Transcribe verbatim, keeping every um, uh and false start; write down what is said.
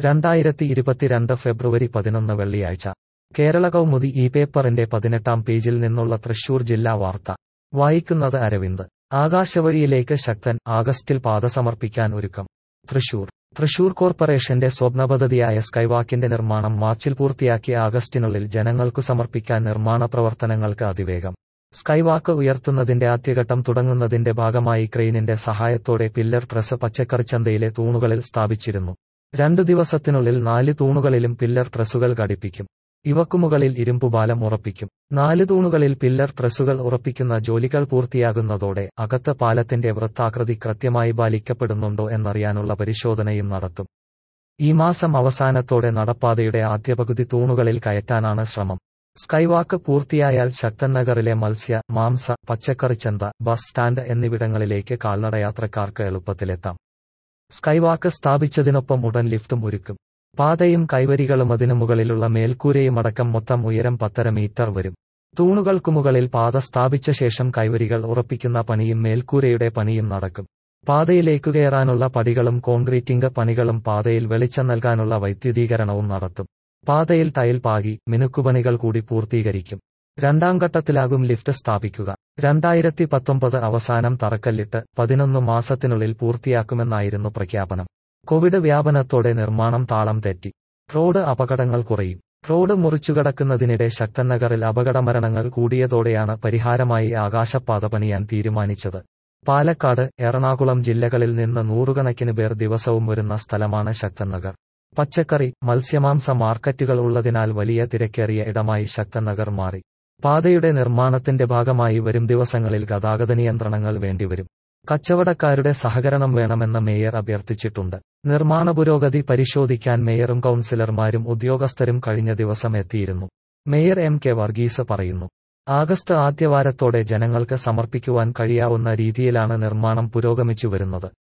രണ്ടായിരത്തി ഇരുപത്തിരണ്ട് ഫെബ്രുവരി പതിനൊന്ന് വെള്ളിയാഴ്ച കേരള കൗമുദി ഈ പേപ്പറിന്റെ പതിനെട്ടാം പേജിൽ നിന്നുള്ള തൃശൂർ ജില്ലാ വാർത്ത വായിക്കുന്നത് അരവിന്ദ്. ആകാശവഴിയിലേക്ക് ശക്തൻ, ആഗസ്റ്റിൽ പാത സമർപ്പിക്കാൻ ഒരുക്കം. തൃശൂർ തൃശൂർ കോർപ്പറേഷന്റെ സ്വപ്നപദ്ധതിയായ സ്കൈവാക്കിന്റെ നിർമ്മാണം മാർച്ചിൽ പൂർത്തിയാക്കി ആഗസ്റ്റിനുള്ളിൽ ജനങ്ങൾക്കു സമർപ്പിക്കാൻ നിർമ്മാണ പ്രവർത്തനങ്ങൾക്ക് അതിവേഗം. സ്കൈവാക്ക് ഉയർത്തുന്നതിന്റെ ആദ്യഘട്ടം തുടങ്ങുന്നതിന്റെ ഭാഗമായി ക്രെയിനിന്റെ സഹായത്തോടെ പില്ലർ ട്രസ് പച്ചക്കറിച്ചന്തയിലെ തൂണുകളിൽ സ്ഥാപിച്ചിരുന്നു. രണ്ടു ദിവസത്തിനുള്ളിൽ നാല് തൂണുകളിലും പില്ലർ ട്രസ്സുകൾ ഘടിപ്പിക്കും. ഇവക്കുമുകളിൽ ഇരുമ്പുപാലം ഉറപ്പിക്കും. നാല് തൂണുകളിൽ പില്ലർ ട്രസ്സുകൾ ഉറപ്പിക്കുന്ന ജോലികൾ പൂർത്തിയാകുന്നതോടെ അകത്ത് പാലത്തിന്റെ വൃത്താകൃതി കൃത്യമായി പാലിക്കപ്പെടുന്നുണ്ടോ എന്നറിയാനുള്ള പരിശോധനയും നടത്തും. ഈ മാസം അവസാനത്തോടെ നടപ്പാതയുടെ ആദ്യ പകുതി തൂണുകളിൽ കയറ്റാനാണ് ശ്രമം. സ്കൈവാക്ക് പൂർത്തിയായാൽ ശക്തൻ നഗറിലെ മത്സ്യ, മാംസ, പച്ചക്കറിച്ചന്ത, ബസ് സ്റ്റാൻഡ് എന്നിവിടങ്ങളിലേക്ക് കാൽനടയാത്രക്കാർക്ക് എളുപ്പത്തിലെത്താം. സ്കൈവാക്ക് സ്ഥാപിച്ചതിനൊപ്പം ഉടൻ ലിഫ്റ്റും ഒരുക്കും. പാതയും കൈവരികളും അതിനു മുകളിലുള്ള മേൽക്കൂരയുമടക്കം മൊത്തം ഉയരം പത്തര മീറ്റർ വരും. തൂണുകൾക്കുമുകളിൽ പാത സ്ഥാപിച്ച ശേഷം കൈവരികൾ ഉറപ്പിക്കുന്ന പണിയും മേൽക്കൂരയുടെ പണിയും നടക്കും. പാതയിലേക്കു കയറാനുള്ള പടികളും കോൺക്രീറ്റിംഗ് പണികളും പാതയിൽ വെളിച്ചം നൽകാനുള്ള വൈദ്യുതീകരണവും നടത്തും. പാതയിൽ ടൈൽ പാകി മിനുക്കുപണികൾ കൂടി പൂർത്തീകരിക്കും. രണ്ടാം ഘട്ടത്തിലാകും ലിഫ്റ്റ് സ്ഥാപിക്കുക. രണ്ടായിരത്തി പത്തൊമ്പത് അവസാനം തറക്കല്ലിട്ട് പതിനൊന്ന് മാസത്തിനുള്ളിൽ പൂർത്തിയാക്കുമെന്നായിരുന്നു പ്രഖ്യാപനം. കോവിഡ് വ്യാപനത്തോടെ നിർമ്മാണം താളം തെറ്റി. റോഡ് അപകടങ്ങൾ കുറയും. റോഡ് മുറിച്ചുകടക്കുന്നതിനിടെ ശക്തൻ നഗറിൽ അപകടമരണങ്ങൾ കൂടിയതോടെയാണ് പരിഹാരമായി ആകാശപാത പണിയാൻ തീരുമാനിച്ചത്. പാലക്കാട്, എറണാകുളം ജില്ലകളിൽ നിന്ന് നൂറുകണക്കിന് പേർ ദിവസവും വരുന്ന സ്ഥലമാണ് ശക്തൻ നഗർ. പച്ചക്കറി, മത്സ്യമാംസ മാർക്കറ്റുകൾ ഉള്ളതിനാൽ വലിയ തിരക്കേറിയ ഇടമായി ശക്തൻ നഗർ മാറി. പാതയുടെ നിർമ്മാണത്തിന്റെ ഭാഗമായി വരും ദിവസങ്ങളിൽ ഗതാഗത നിയന്ത്രണങ്ങൾ വേണ്ടിവരും. കച്ചവടക്കാരുടെ സഹകരണം വേണമെന്ന് മേയർ അഭ്യർത്ഥിച്ചിട്ടുണ്ട്. നിർമ്മാണ പുരോഗതി പരിശോധിക്കാൻ മേയറും കൌൺസിലർമാരും ഉദ്യോഗസ്ഥരും കഴിഞ്ഞ ദിവസം എത്തിയിരുന്നു. മേയർ എം കെ വർഗീസ് പറയുന്നു. ആഗസ്റ്റ് ആദ്യവാരത്തോടെ ജനങ്ങൾക്ക് സമർപ്പിക്കുവാൻ കഴിയാവുന്ന രീതിയിലാണ് നിർമ്മാണം പുരോഗമിച്ചു വരുന്നത്.